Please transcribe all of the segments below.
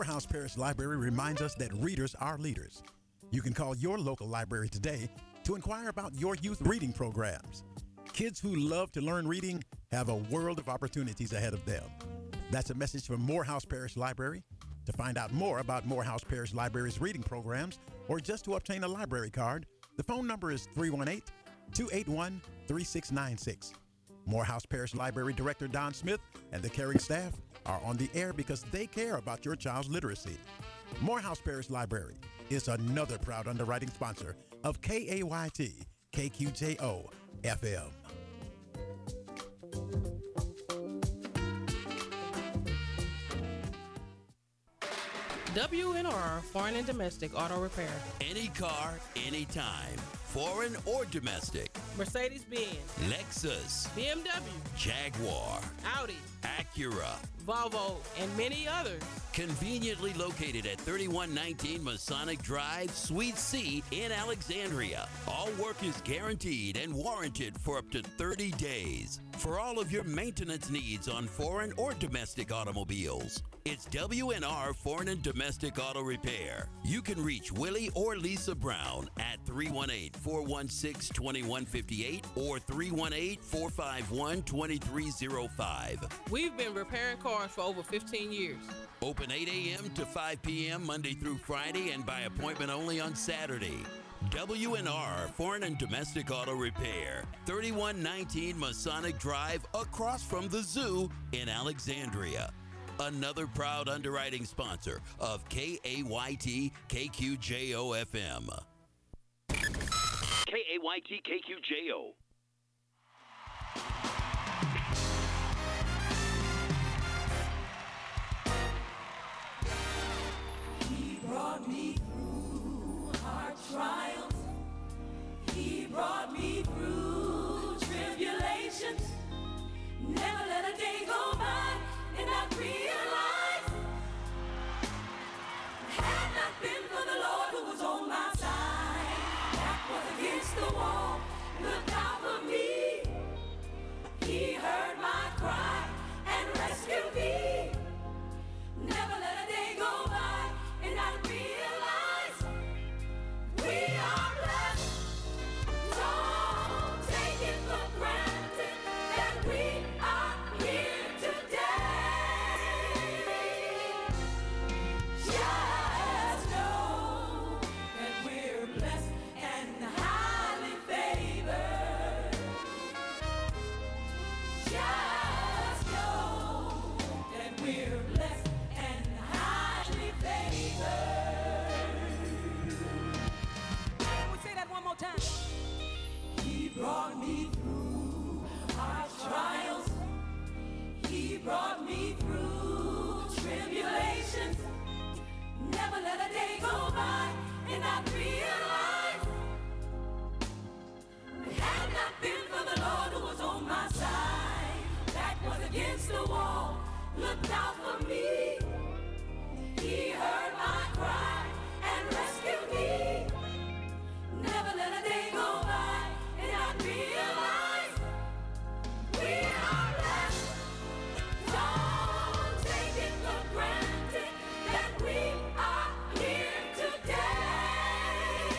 Morehouse Parish Library reminds us that readers are leaders. You can call your local library today to inquire about your youth reading programs. Kids who love to learn reading have a world of opportunities ahead of them. That's a message from Morehouse Parish Library. To find out more about Morehouse Parish Library's reading programs or just to obtain a library card, the phone number is 318-281-3696. Morehouse Parish Library Director Don Smith and the caring staff are on the air because they care about your child's literacy. Morehouse Parish Library is another proud underwriting sponsor of KAYT KQJO FM. WNR Foreign and Domestic Auto Repair. Any car, anytime. Foreign or domestic. Mercedes-Benz, Lexus, BMW, Jaguar, Audi, Acura, Volvo, and many others. Conveniently located at 3119 Masonic Drive, Suite C in Alexandria. All work is guaranteed and warranted for up to 30 days. For all of your maintenance needs on foreign or domestic automobiles, it's WNR Foreign and Domestic Auto Repair. You can reach Willie or Lisa Brown at 318-416-2158 or 318-451-2305. We've been repairing cars for over 15 years. Open 8 a.m. to 5 p.m. Monday through Friday and by appointment only on Saturday. WNR Foreign and Domestic Auto Repair, 3119 Masonic Drive across from the zoo in Alexandria. Another proud underwriting sponsor of KAYT KQJO FM. KAYT KQJO. He brought me through hard trials. He brought me through tribulations. Never let a day go by and not realize, had not been for the Lord who was on my side, back was against the wall, looked out for me. He heard my cry and rescued me. Never let a day go by and not realize, we are blessed. Don't take it for granted that we are here today. Just know that we're blessed and highly favored. Just know that we're blessed and highly favored. Can we say that one more time? He brought me through hard trials. He brought me through tribulations. Never let a day go by and not realize, had not been for the Lord who was on my side, back was against the wall, looked out for me. He heard my cry and rescued me. Never let a day go by and not realize, we are blessed. Don't take it for granted that we are here today.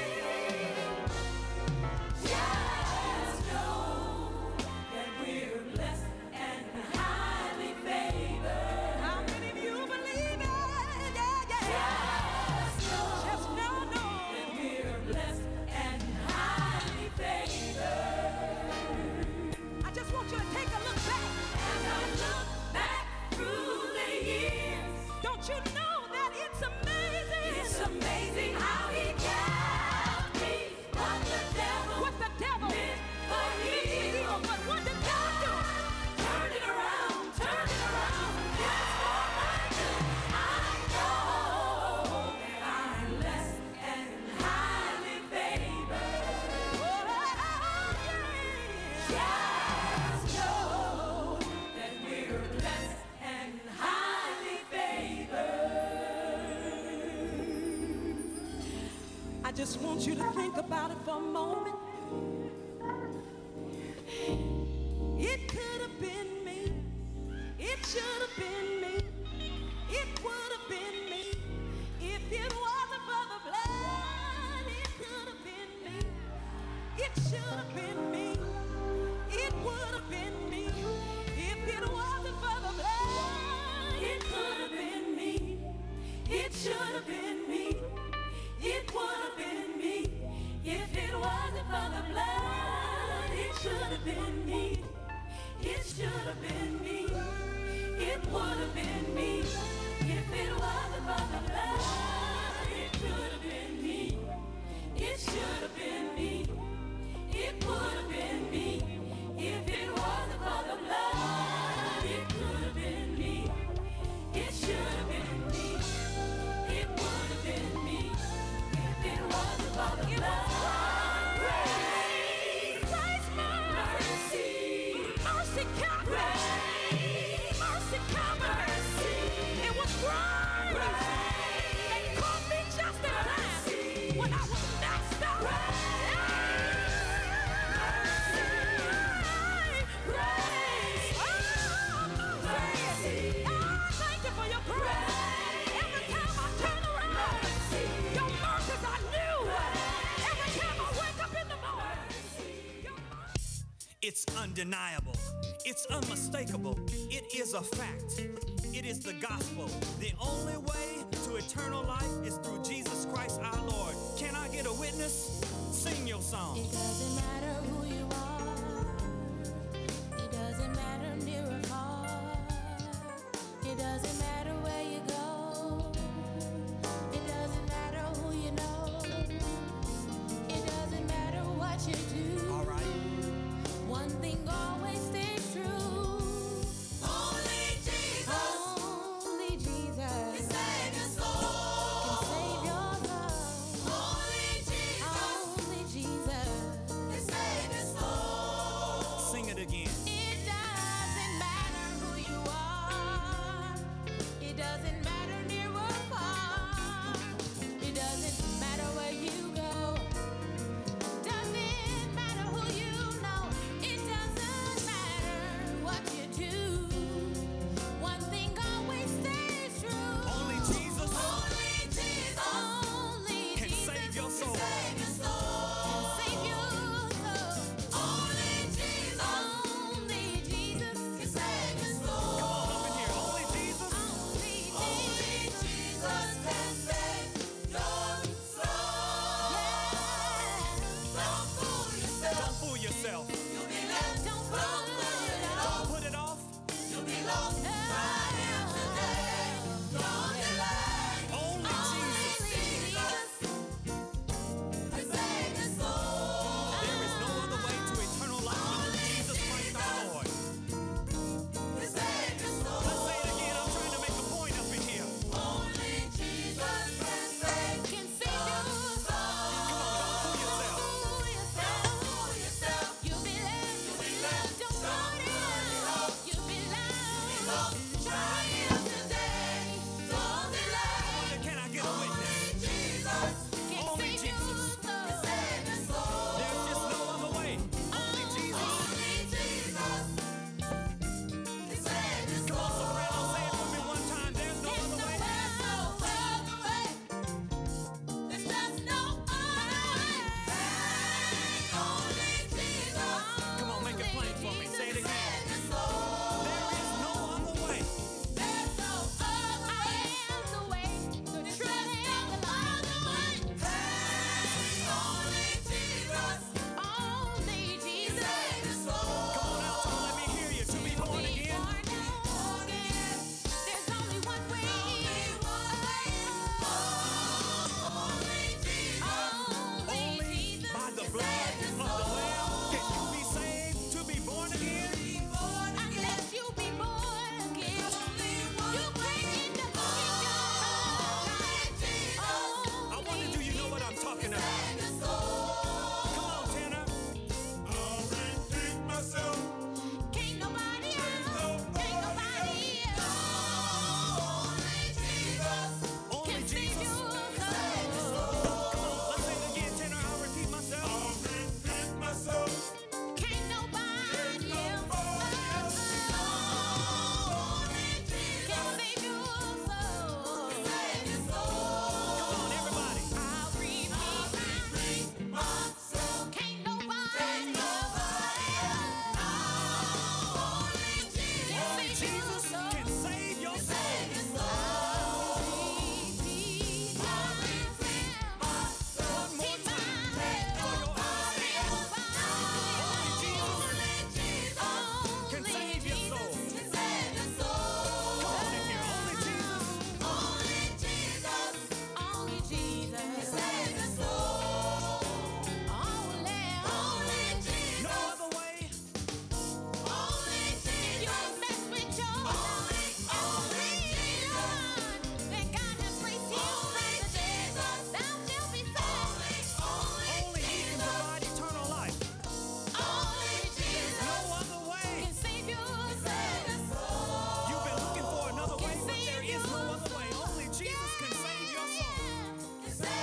Just know that we're blessed and highly favored. How many of you believe it? Yeah, yeah. Just know that we're blessed and highly favored. I just want you to take a look back. As I look back through the years, don't you know that it's amazing? It's amazing how he kept me. What the devil meant for evil. But what did God do? Turn it around, turn it around. Yes, for my good. I know that I'm blessed and highly favored. Oh, yeah. Just know that we're blessed and highly favored. I just want you to think about it for a moment. It could have been me. It should have been me. It would have been me. have been me. It should have been me. It would have been me. If it wasn't for the blood, it could have been me. It should have been me. It would have been me. If it wasn't for the blood, it could have been me. It should have been me. It would have been me. If it wasn't for the blood. Grace, mercy, mercy covered. Mercy covered. It was grace. They caught me just in time when I was messed up. Thank you for your grace. Every time I turn around, your mercies are new. Every time I wake up in the morning, your mercies. It's undeniable. It's unmistakable. It is a fact. It is the gospel. The only way to eternal life is through Jesus Christ our Lord. Can I get a witness? Sing your song. It doesn't matter who you are. It doesn't matter near or far. It doesn't matter where you go. It doesn't matter who you know. It doesn't matter what you do. All right. One thing always stays true. Only Jesus Only Jesus can save your soul. can save your life.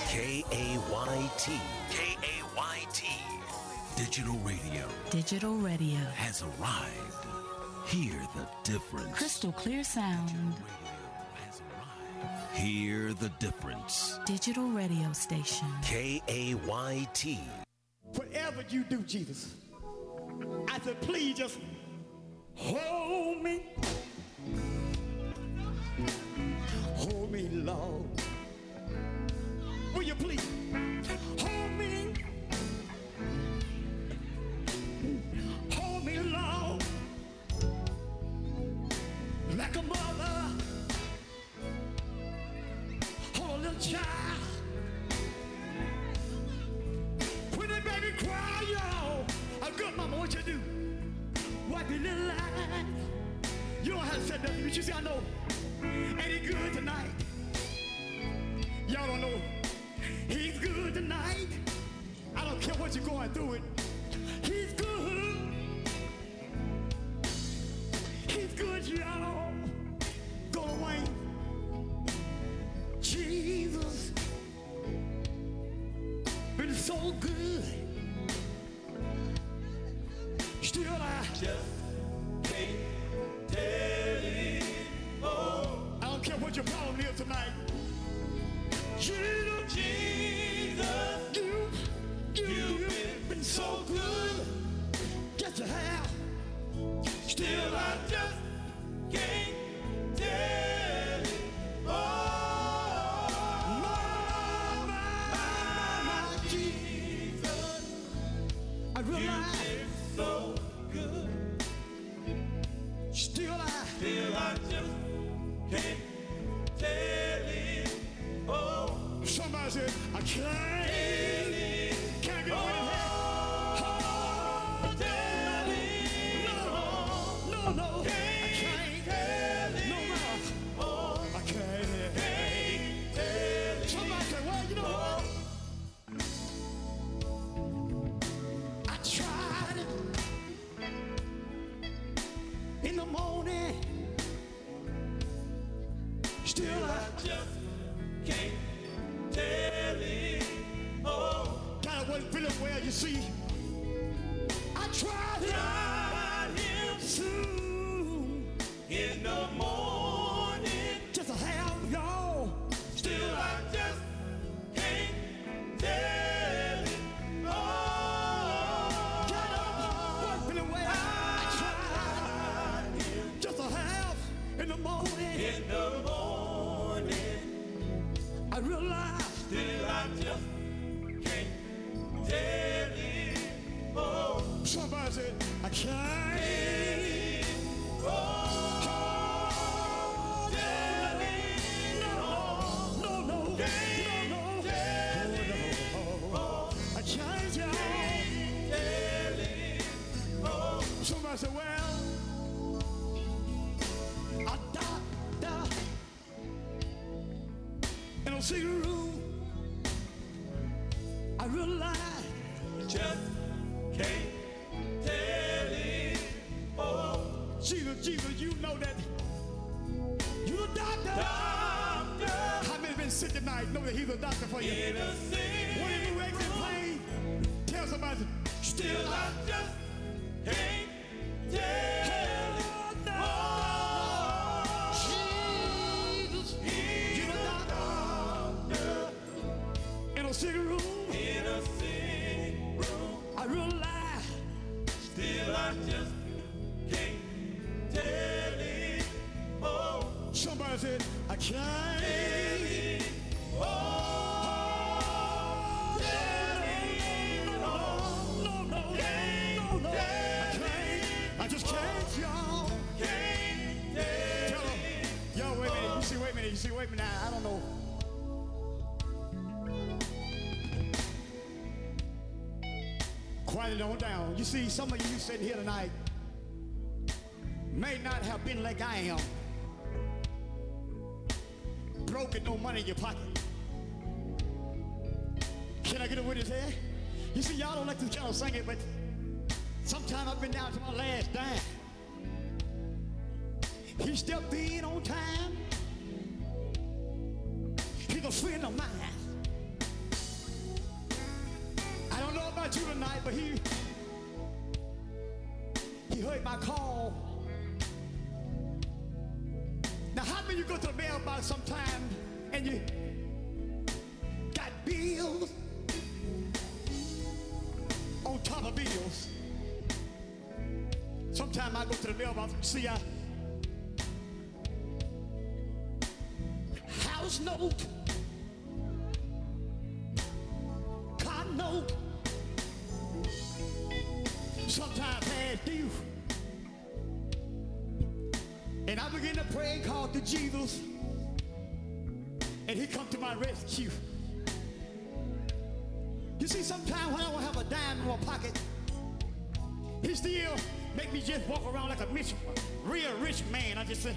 K-A-Y-T. K-A-Y-T. Digital radio Digital radio. has arrived. Hear the difference. Crystal clear sound. Hear the difference. Digital radio station. K-A-Y-T. Whatever you do, Jesus, I said, please just hold me. Hold me, Lord. Will you please hold me? Hold me, Lord. Like a mother. Hold a little child. When that baby cry, y'all, a good mama, what you do? Wipe your little eye. You don't have to say nothing, but you see, I know. Ain't he good tonight? Y'all don't know. He's good tonight. I don't care what you're going through it. He's good. He's good, y'all. Go away. Jesus. Been so good. Still I just can't tell it. Oh, I don't care what your problem is tonight. Jesus, you've been so good. Yes, you have. Still I just can't tell it. Oh, my Jesus, I realize you've been so good. Still I just can't tell it. Oh, somebody said, I can't get away with that. Oh, tell it. No, I can't tell it. No, oh, I can't tell it. Somebody said, well, you know what? I tried it in the morning. Still I just can't tell it. Oh, God, I wasn't feeling well, you see. I tried him soon in the morning. Just to have y'all. Still I just can't tell it. Oh, God, I wasn't feeling well. I tried him just to have in the morning. In the morning. I realize still I just can't tell it. Oh, somebody said I can't. Oh, tell it. No. I can't tell it. Oh, somebody said, well, a doctor in a secret room. I realize just can't tell it. Oh, Jesus, you know that you a doctor. How many been sick tonight? Know that he's a doctor for you. When you wake in pain, tell somebody. Still I just can't tell it. Oh, Jesus, you're a doctor in a secret room. In a sick room, I realize still I just can't tell it. Oh, somebody said I can't. Oh, tell it. No, I can't. I just can't, y'all. Can't tell them. Y'all, wait a minute. You see, wait a minute. I don't know. Quiet it on down. You see, some of you sitting here tonight may not have been like I am. Broke and no money in your pocket. Can I get a witness here? You see, y'all don't like this kind of singing, but sometimes I've been down to my last dime. He stepped in on time. He's a friend of mine. but he heard my call. Now, how many of you go to the mailbox sometime and you got bills on top of bills? Sometimes I go to the mailbox and see a house note, car note, sometimes past due. And I begin to pray and call to Jesus, and he come to my rescue. You see, sometimes when I don't have a dime in my pocket, he still make me just walk around like a real rich man. I just say,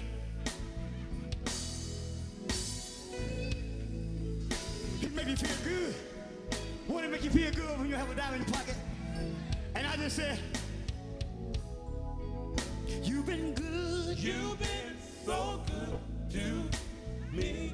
he make me feel good. Won't it make you feel good when you have a dime in your pocket? And I just said, you've been good. You've been so good to me.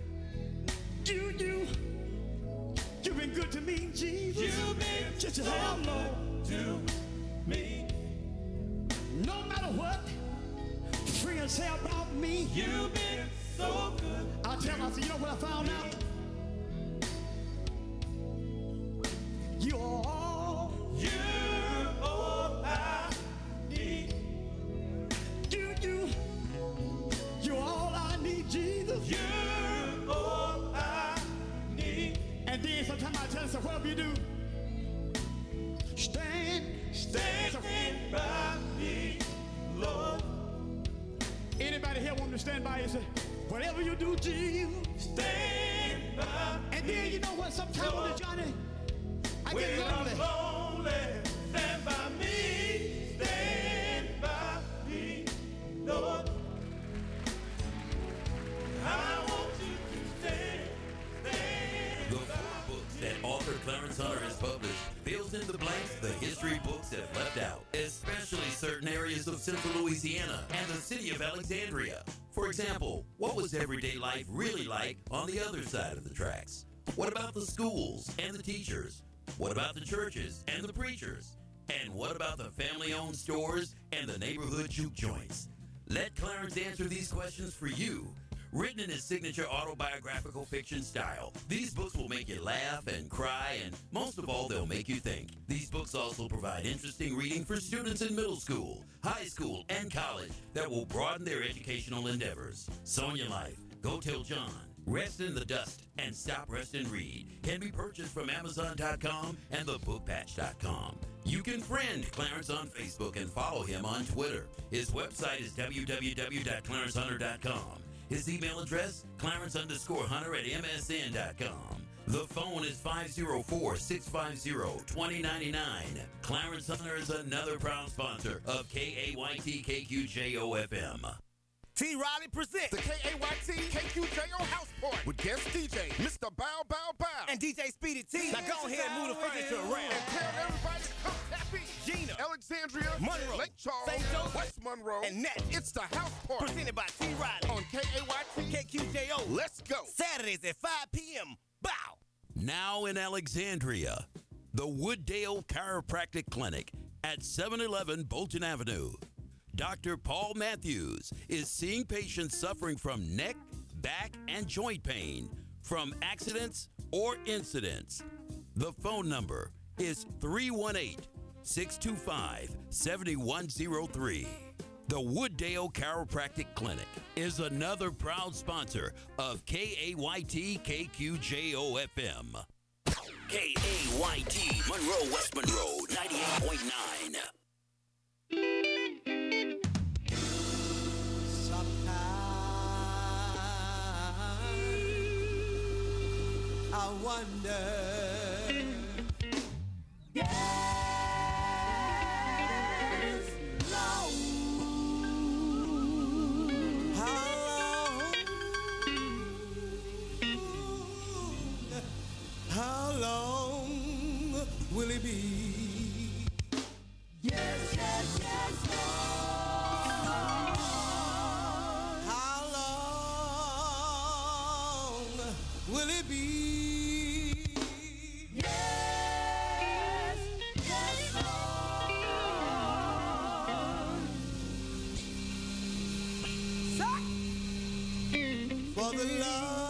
You've been good to me, Jesus. You've been just so good to me. No matter what friends say about me, you've been so good. I'll tell them, I said, you know what I found out? You're all I need. You're all I need, Jesus. You're all I need. And then sometimes I tell them, so whatever you do, stand by me, Lord. Anybody here want me to stand by you and say, whatever you do, Jesus, stand by me. And then you know what, sometimes on the journey, I get lonely. I'm lonely, stand by me, Lord. I want you to stand. The 4 books that author Clarence Hunter has published fills in the blanks the history books have left out, especially certain areas of central Louisiana and the city of Alexandria. For example, what was everyday life really like on the other side of the tracks? What about the schools and the teachers? What about the churches and the preachers? And what about the family-owned stores and the neighborhood juke joints? Let Clarence answer these questions for you. Written in his signature autobiographical fiction style, these books will make you laugh and cry, and most of all, they'll make you think. These books also provide interesting reading for students in middle school, high school, and college that will broaden their educational endeavors. Sonia Life, Go Tell John, Rest in the Dust, and Stop, Rest, and Read can be purchased from Amazon.com and thebookpatch.com. You can friend Clarence on Facebook and follow him on Twitter. His website is www.clarencehunter.com. His email address, clarence_hunter@msn.com. The phone is 504-650-2099. Clarence Hunter is another proud sponsor of KAYT KQJO-FM. T. Riley presents the KAYT KQJO House Party with guest DJ Mr. Bow Bow Bow and DJ Speedy T. Now go ahead and move the furniture around and tell everybody to come tap in. Gina, Alexandria, Monroe, Lake Charles, St. Joseph, West Monroe, and Nat. It's the House Party presented by T. Riley on KAYT KQJO. Let's go. Saturdays at 5 p.m. Bow. Now in Alexandria, the Wooddale Chiropractic Clinic at 711 Bolton Avenue. Dr. Paul Matthews is seeing patients suffering from neck, back, and joint pain from accidents or incidents. The phone number is 318-625-7103. The Wooddale Chiropractic Clinic is another proud sponsor of KAYT KQJO-FM. KAYT Monroe, West Monroe, 98.9. I wonder. Yes, long. How long? How long will it be? Yes, yes, yes, Lord. How long will it be? Yes, yes, the love